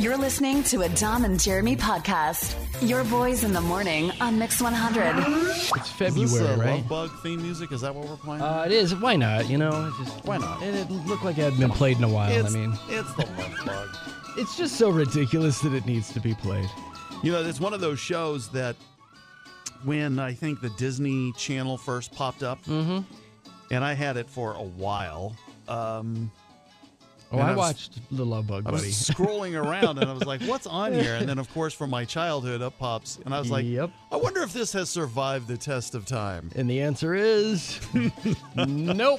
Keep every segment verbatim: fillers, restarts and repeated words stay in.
You're listening to a Dom and Jeremy podcast. Your boys in the morning on Mix one hundred. It's February, is this, uh, right? Love Bug theme music? Is that what we're playing? Uh, it is. Why not? You know, it just Why not? It, it looked like it had been played in a while. It's, I mean, it's the Love Bug. it's just so ridiculous that it needs to be played. You know, it's one of those shows that when I think the Disney Channel first popped up, Mm-hmm. and I had it for a while. Um, Oh, and I, I was- watched The Love Bug, I was buddy. scrolling around and I was like, what's on here? And then, of course, from my childhood, up pops. And I was like, Yep. I wonder if this has survived the test of time. And the answer is nope.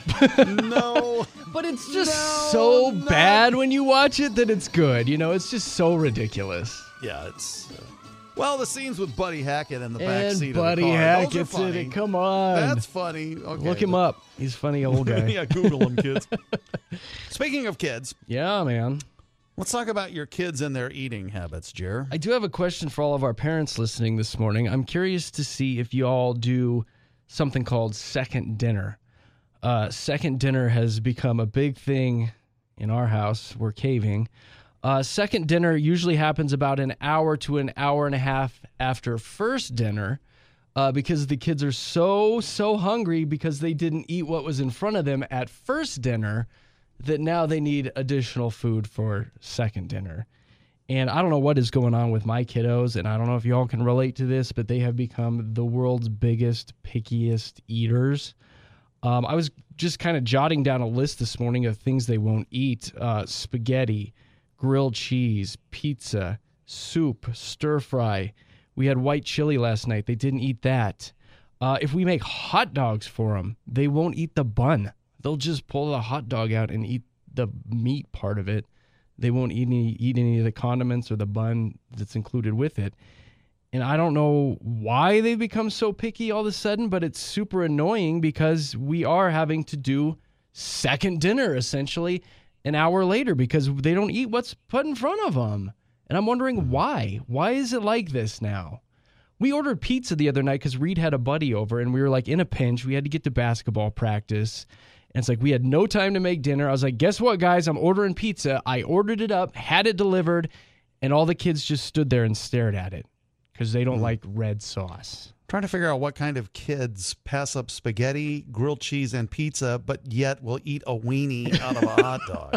No. But it's just No, so no. bad when you watch it that it's good. You know, it's just so ridiculous. Yeah, it's... Uh, well, the scenes with Buddy Hackett in the back And seat Buddy of the car. Hackett's those are in funny. it. Come on. That's funny. Okay. Look him up. He's a funny old guy. Yeah, Google him, kids. Speaking of kids, Yeah, man. let's talk about your kids and their eating habits, Jer. I do have a question for all of our parents listening this morning. I'm curious to see if you all do something called second dinner. Uh, second dinner has become a big thing in our house. We're caving. Uh, second dinner usually happens about an hour to an hour and a half after first dinner uh, because the kids are so, so hungry because they didn't eat what was in front of them at first dinner that now they need additional food for second dinner. And I don't know what is going on with my kiddos, and I don't know if y'all can relate to this, but they have become the world's biggest, pickiest eaters. Um, I was just kind of jotting down a list this morning of things they won't eat. Uh, spaghetti, grilled cheese, pizza, soup, stir fry. We had white chili last night. They didn't eat that. Uh, if we make hot dogs for them, they won't eat the bun. They'll just pull the hot dog out and eat the meat part of it. They won't eat any, eat any of the condiments or the bun that's included with it. And I don't know why they've become so picky all of a sudden, but it's super annoying because we are having to do second dinner, essentially, an hour later because they don't eat what's put in front of them. And I'm wondering why. Why is it like this now? We ordered pizza the other night because Reed had a buddy over, and we were like in a pinch. We had to get to basketball practice. And it's like we had no time to make dinner. I was like, guess what, guys? I'm ordering pizza. I ordered it up, had it delivered, and all the kids just stood there and stared at it because they don't mm. like red sauce. Trying to figure out what kind of kids pass up spaghetti, grilled cheese, and pizza, but yet will eat a weenie out of a hot dog.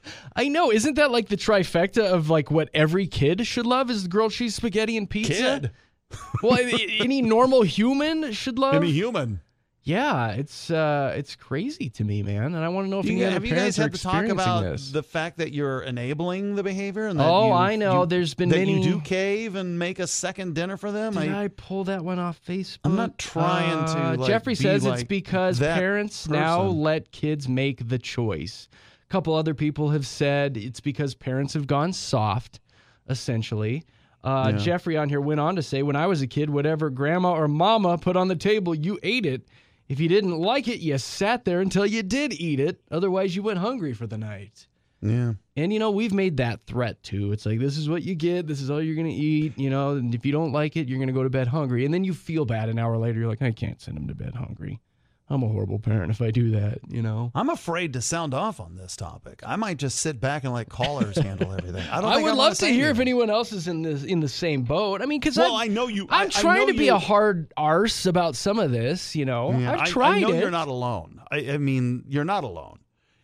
I know. Isn't that like the trifecta of like what every kid should love is grilled cheese, spaghetti, and pizza? Kid? Well, any normal human should love. Any human. Yeah, it's uh, it's crazy to me, man, and I want to know if you, any have other you guys parents are had to talk experiencing about this. the fact that you're enabling the behavior? And that Oh, you, I know. you- There's been that many. you do cave and make a second dinner for them. Did I, pull that one off Facebook? I'm not trying to, Uh, like, Jeffrey be says it's like because that parents now person. let kids make the choice. A couple other people have said it's because parents have gone soft, essentially. Uh, Yeah. Jeffrey on here went on to say, when I was a kid, whatever grandma or mama put on the table, you ate it. If you didn't like it, you sat there until you did eat it. Otherwise, you went hungry for the night. Yeah. And, you know, we've made that threat, too. It's like, this is what you get. This is all you're going to eat. You know, and if you don't like it, you're going to go to bed hungry. And then you feel bad an hour later. You're like, I can't send him to bed hungry. I'm a horrible parent if I do that, you know. I'm afraid to sound off on this topic. I might just sit back and let callers handle everything. I don't. I think would I love wanna to say hear if anything. anyone else is in this in the same boat. I mean, because Well, I know you. I- I'm I trying know to be you- a hard arse about some of this. You know, Yeah, I've I- tried I know it. you're not alone. I, I mean, you're not alone.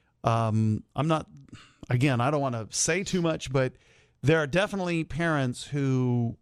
Um, I'm not. Again, I don't want to say too much, but there are definitely parents who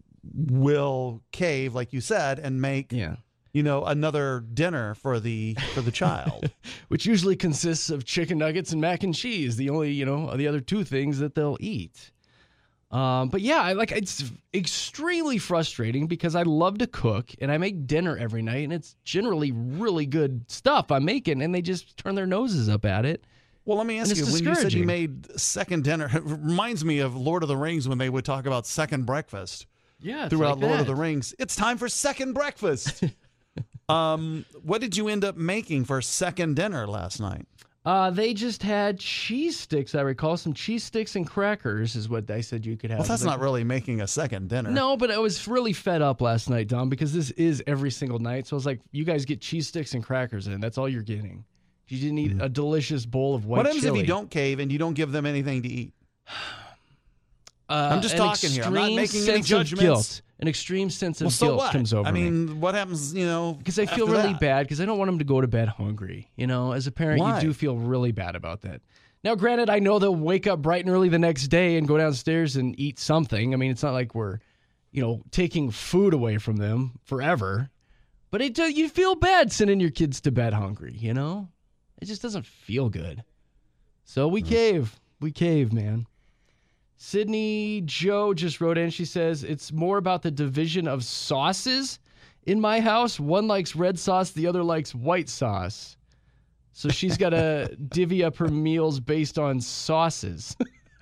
will cave, like you said, and make Yeah. you know another dinner for the for the child. Which usually consists of chicken nuggets and mac and cheese. The only, you know, the other two things that they'll eat. Um, but yeah, I like it's extremely frustrating because I love to cook and I make dinner every night, and it's generally really good stuff I'm making, and they just turn their noses up at it. Well, let me ask And you, it's when you said you discouraging. made second dinner, it reminds me of Lord of the Rings when they would talk about second breakfast Yeah, it's throughout like Lord of that. the Rings. It's time for second breakfast. um, what did you end up making for second dinner last night? Uh, they just had cheese sticks, I recall. Some cheese sticks and crackers is what they said you could have. Well, that's Like- not really making a second dinner. No, but I was really fed up last night, Dom, because this is every single night. So I was like, you guys get cheese sticks and crackers in. That's all you're getting. You didn't eat a delicious bowl of white What happens chili. if you don't cave and you don't give them anything to eat? Uh, I'm just an talking here. I'm not extreme making any sense of judgments. guilt. An extreme sense of Well, so guilt what? comes over I me. mean, what happens, you know, Because I feel after really that? bad because I don't want them to go to bed hungry. You know, as a parent, Why? you do feel really bad about that. Now, granted, I know they'll wake up bright and early the next day and go downstairs and eat something. I mean, it's not like we're, you know, taking food away from them forever. But it you feel bad sending your kids to bed hungry, you know? It just doesn't feel good. So we cave. We cave, man. Sydney Joe just wrote in. She says, it's more about the division of sauces in my house. One likes red sauce. The other likes white sauce. So she's got to divvy up her meals based on sauces.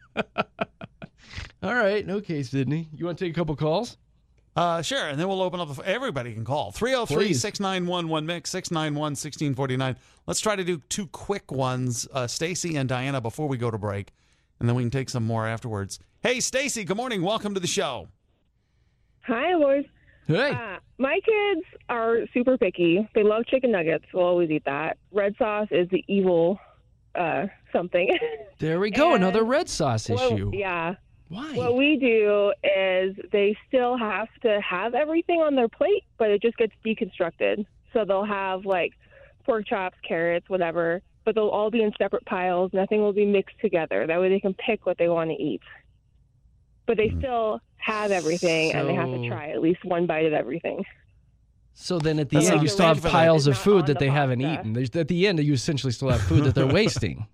All right. Okay, Sydney. You want to take a couple calls? Uh, sure, and then we'll open up. The, everybody can call. three oh three, six nine one, one mix, six nine one, one six four nine. Let's try to do two quick ones, uh, Stacy and Diana, before we go to break, and then we can take some more afterwards. Hey, Stacy, good morning. Welcome to the show. Hi, boys. Hey. Uh, my kids are super picky. They love chicken nuggets. We'll always eat that. Red sauce is the evil uh, something. There we go. And- Another red sauce Well, issue. yeah. Why? What we do is they still have to have everything on their plate, but it just gets deconstructed. So they'll have like pork chops, carrots, whatever, but they'll all be in separate piles. Nothing will be mixed together. That way they can pick what they want to eat. But they still have everything, and they have to So- try at least one bite of everything. So then at the That's end, not you the still have regular. piles of It's not food on that the they haven't pasta. eaten. There's, at the end, you essentially still have food that they're wasting.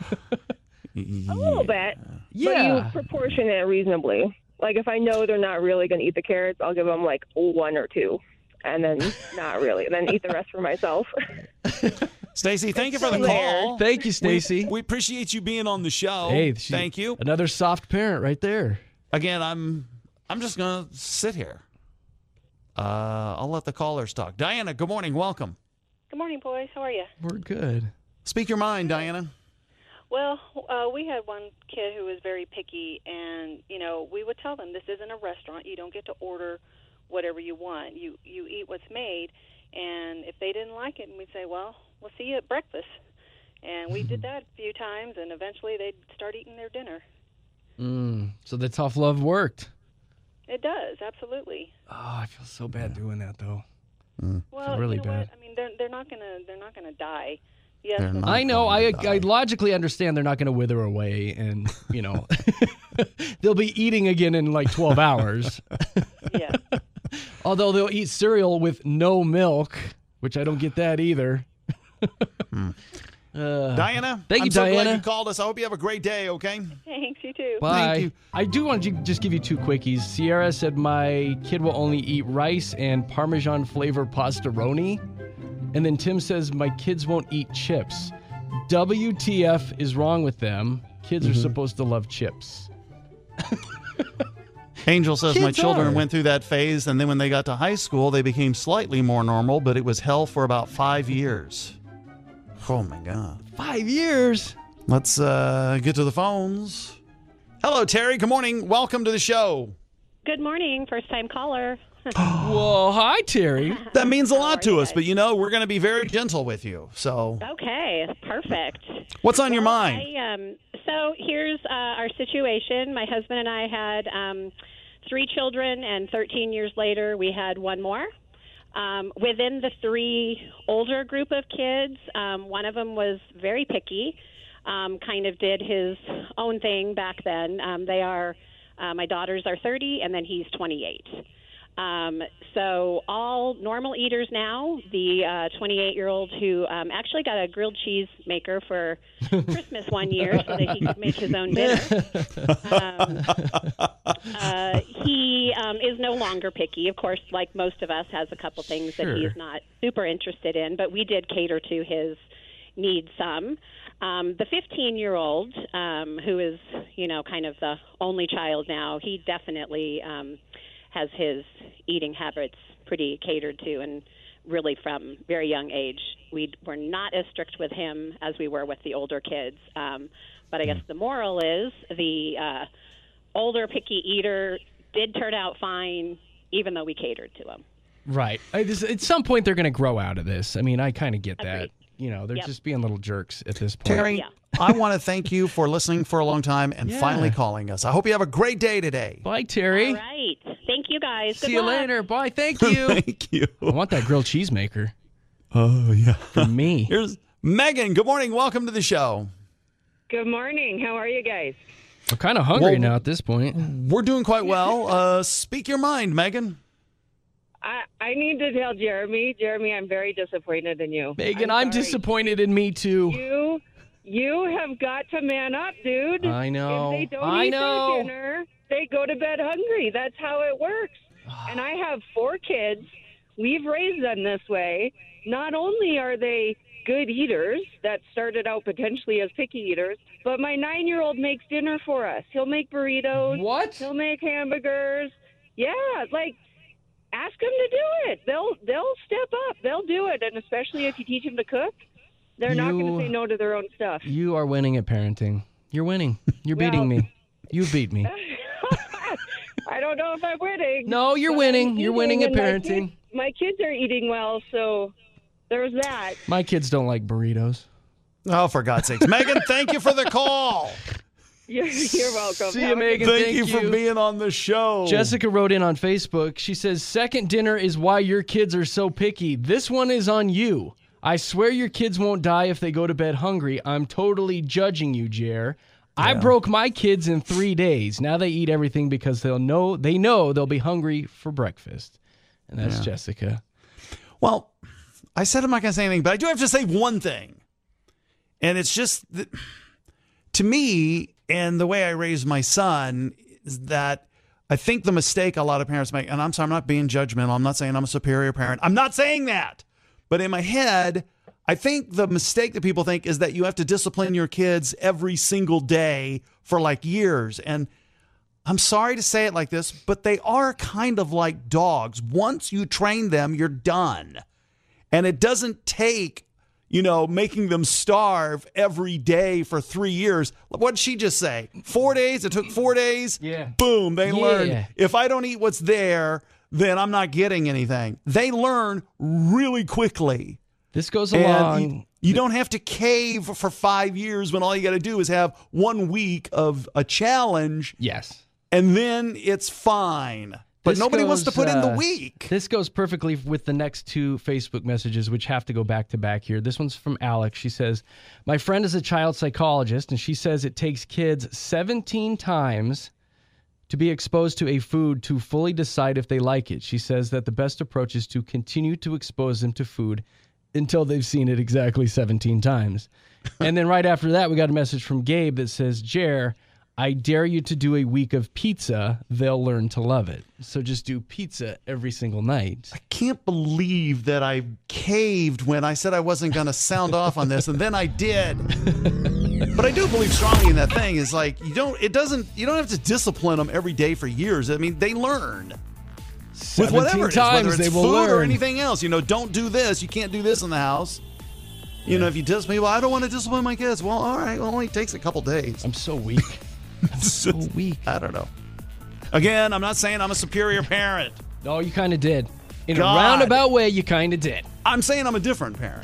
A little bit, Yeah. but you proportion it reasonably. Like if I know they're not really going to eat the carrots, I'll give them like one or two, and then not really, and then eat the rest for myself. Stacy, thank you for the still there. call. Thank you, Stacy. We, we appreciate you being on the show. Hey, she- thank you. Another soft parent right there. Again, I'm I'm just gonna sit here. Uh, I'll let the callers talk. Diana, good morning. Welcome. Good morning, boys. How are you? We're good. Speak your mind, Diana. Well, uh, we had one kid who was very picky, and you know, we would tell them this isn't a restaurant. You don't get to order whatever you want. You you eat what's made, and if they didn't like it, we'd say, well, we'll see you at breakfast. And we did that a few times, and eventually they'd start eating their dinner. Mm, so the tough love worked. It does, absolutely. Oh, I feel so bad doing that, though. Well, really you know bad. what? I mean, they're they're not gonna they're not gonna die. Yes, They're they'll- not. I know. I, going to I die. logically understand they're not going to wither away, and you know, they'll be eating again in like twelve hours. yeah. Although they'll eat cereal with no milk, which I don't get that either. uh, Diana, Thank I'm you, so Diana. glad you called us. I hope you have a great day, okay? Thanks, you too. Bye. Thank you. I do want to just give you two quickies. Sierra said my kid will only eat rice and Parmesan flavor pastaroni. And then Tim says my kids won't eat chips. W T F is wrong with them. Kids Mm-hmm. are supposed to love chips. Angel says my Kids children are. went through that phase, and then when they got to high school, they became slightly more normal, but it was hell for about five years. Oh, my God. Five years? Let's uh, get to the phones. Hello, Terry. Good morning. Welcome to the show. Good morning, first time caller. Whoa, hi, Terry. That means a lot to us, but you know, we're going to be very gentle with you. So, Okay, perfect. what's on your Well, mind? I, um, so here's uh, our situation. My husband and I had um, three children, and thirteen years later, we had one more. Um, within the three older group of kids, um, one of them was very picky, um, kind of did his own thing back then. Um, they are, uh, my daughters are thirty, and then he's twenty-eight. Um, so all normal eaters now. The uh, twenty-eight-year-old who um, actually got a grilled cheese maker for Christmas one year so that he could make his own dinner. Um, uh, he um, is no longer picky. Of course, like most of us, has a couple things Sure. that he's not super interested in, but we did cater to his needs some. Um, the fifteen-year-old, um, who is, you know, kind of the only child now, he definitely um, has his eating habits pretty catered to, and really from very young age. We were not as strict with him as we were with the older kids. Um, but I guess the moral is the uh, older picky eater did turn out fine, even though we catered to him. Right. I, this, at some point, they're going to grow out of this. I mean, I kind of get that. Agreed. You know, they're Yep. just being little jerks at this point. Terry, Yeah. I want to thank you for listening for a long time and Yeah. finally calling us. I hope you have a great day today. Bye, Terry. All right. Thank you, guys. Good See you luck. later. Bye. Thank you. Thank you. I want that grilled cheese maker Oh, yeah. for me. Here's Megan. Good morning. Welcome to the show. Good morning. How are you guys? I'm kind of hungry Well- now at this point. We're doing quite well. Uh, speak your mind, Megan. I, I need to tell Jeremy. Jeremy, I'm very disappointed in you. Megan, I'm, sorry. disappointed in me too. You, you have got to man up, dude. I know. If they don't I eat know. their dinner, they go to bed hungry. That's how it works. And I have four kids. We've raised them this way. Not only are they good eaters that started out potentially as picky eaters, but my nine-year-old makes dinner for us. He'll make burritos. What? He'll make hamburgers. Yeah, like ask them to do it. They'll they'll step up. They'll do it, and especially if you teach them to cook, they're not going You- to say no to their own stuff. You are winning at parenting. You're winning. You're Well- beating me. You beat me. I don't know if I'm winning. No, you're but winning. I'm You're eating, winning at and my parenting. kids- My kids are eating well, so there's that. My kids don't like burritos. Oh, for God's sakes. Megan, thank you for the call. You're, you're welcome. See Have you, a good Megan. Thank, Thank you for you. being on the show. Jessica wrote in on Facebook. She says, second dinner is why your kids are so picky. This one is on you. I swear your kids won't die if they go to bed hungry. I'm totally judging you, Jer. I broke my kids in three days. Now they eat everything because they'll know they know they'll be hungry for breakfast. And that's Yeah. Jessica. Well, I said I'm not going to say anything, but I do have to say one thing. And it's just that, to me, and the way I raised my son, is that I think the mistake a lot of parents make, and I'm sorry, I'm not being judgmental. I'm not saying I'm a superior parent. I'm not saying that. But in my head, I think the mistake that people think is that you have to discipline your kids every single day for like years. And I'm sorry to say it like this, but they are kind of like dogs. Once you train them, you're done. And it doesn't take, you know, making them starve every day for three years. What did she just say? Four days? It took four days? Yeah. Boom, they Yeah. learned. If I don't eat what's there, then I'm not getting anything. They learn really quickly. This goes And along. you, you don't have to cave for five years when all you got to do is have one week of a challenge, yes. and then it's fine. But This nobody wants to goes, put in the uh, week. This goes perfectly with the next two Facebook messages, which have to go back to back here. This one's from Alex. She says, my friend is a child psychologist, and she says it takes kids seventeen times to be exposed to a food to fully decide if they like it. She says that the best approach is to continue to expose them to food until they've seen it exactly seventeen times. And then right after that, we got a message from Gabe that says, Jer, I dare you to do a week of pizza. They'll learn to love it. So just do pizza every single night. I can't believe that I caved when I said I wasn't going to sound off on this, and then I did. But I do believe strongly in that thing. Is like you don't. It doesn't. You don't have to discipline them every day for years. I mean, they learn with whatever it is, times whether it's they will food or learn. anything else. You know, don't do this. You can't do this in the house. You know, if you discipline, well, I don't want to discipline my kids. Well, all right. Well, it only takes a couple days. I'm so weak. I'm so weak. I don't know. Again, I'm not saying I'm a superior parent. No, you kind of did. In God. a roundabout way, you kind of did. I'm saying I'm a different parent.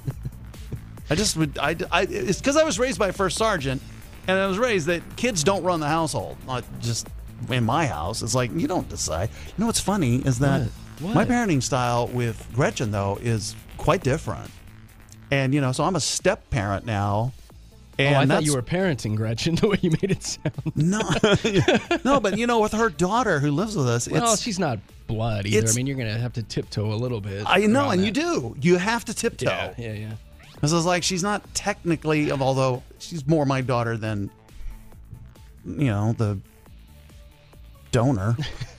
I just would. I, I it's because I was raised by a first sergeant, and I was raised that kids don't run the household. Not just in my house. It's like you don't decide. You know what's funny is that What? my What? parenting style with Gretchen though is quite different. And you know, so I'm a step parent now. And oh, I thought that's, you were parenting, Gretchen, the way you made it sound. no, no, but you know, with her daughter who lives with us, Well, it's, she's not blood either. I it's- mean, you're going to have to tiptoe a little bit. I know, around and that. you do. You have to tiptoe. Yeah, yeah, yeah. Because it's like she's not technically, although she's more my daughter than, you know, the donor.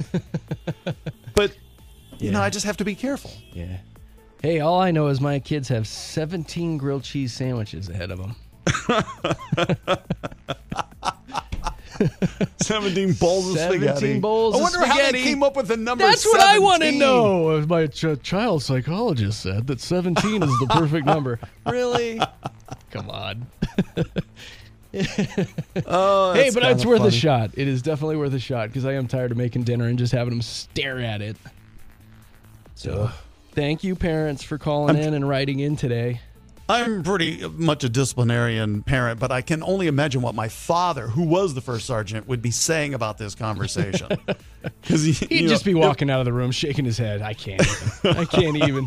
But, you know, Yeah. I just have to be careful. Yeah. Hey, all I know is my kids have seventeen grilled cheese sandwiches ahead of them. seventeen bowls of seventeen spaghetti. bowls I of wonder how they spaghetti. came up with the number That's what I want to seventeen. know. My ch- child psychologist said that seventeen is the perfect number. Really? Come on. Oh, Hey, that's but kinda it's worth funny. a shot. It is definitely worth a shot because I am tired of making dinner and just having them stare at it. So, thank you, parents, for calling in and writing in today. I'm pretty much a disciplinarian parent, but I can only imagine what my father, who was the first sergeant, would be saying about this conversation. Because he, He'd just know, be walking out of the room, shaking his head. I can't even. I can't even.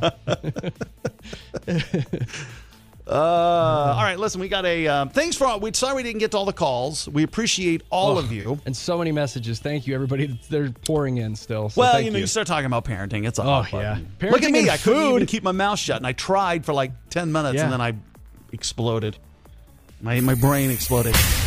uh, all right, listen, we got a um, thanks for all. We sorry we didn't get to all the calls. We appreciate all oh, of you and so many messages. Thank you, everybody. They're pouring in still. So well, thank you know, you. you start talking about parenting. It's a oh hot yeah. button. Parenting Look at me. and I couldn't food. even keep my mouth shut, and I tried for like ten minutes, yeah. and then I exploded. My my brain exploded.